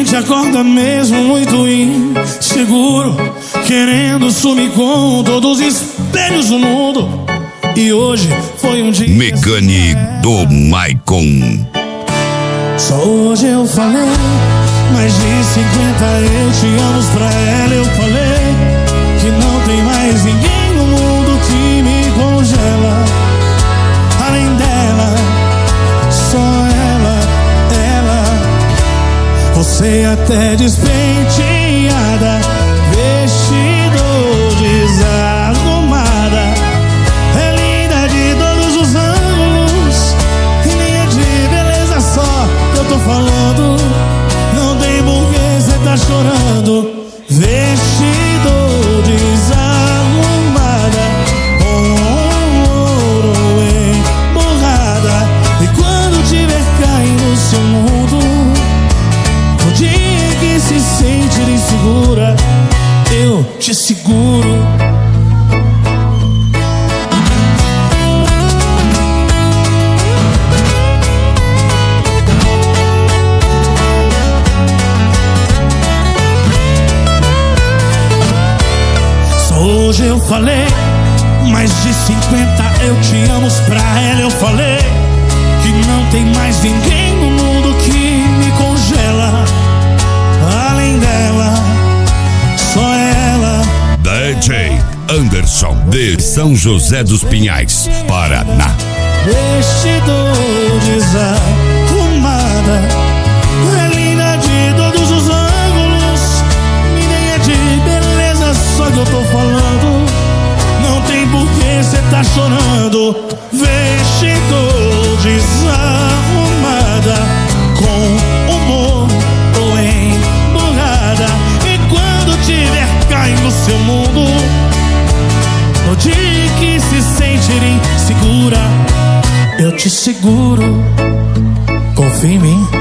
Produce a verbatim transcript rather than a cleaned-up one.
noite acorda mesmo muito inseguro, querendo sumir com todos os espelhos do mundo. E hoje foi um dia Mecânico do Maicon. Só hoje eu falei, mais de cinquenta eu te amo pra ela. Eu falei que não tem mais ninguém no mundo que me congela. Além dela, só ela, ela. Você até despenteada, vestido desarrumada, é linda de todos os ângulos, e nem é de beleza só que eu tô falando. Não tem porquê cê tá chorando. Vestido desarrumada, com ouro emborrada, e quando tiver caindo no seu mundo, no dia que se sentir insegura, eu te seguro. Hoje eu falei, mais de cinquenta eu te amo pra ela. Eu falei que não tem mais ninguém no mundo que me congela. Além dela, só ela. D J Anderson de São José dos Pinhais, Paraná. Vestido desarrumada, é linda de todos os ângulos, e nem é de beleza só que eu tô falando. Não tem porquê cê tá chorando. Vestido desarrumada, com humor ou emburrada, e quando tiver caindo no seu mundo, no dia que se sentir insegura, eu te seguro. Confia em mim.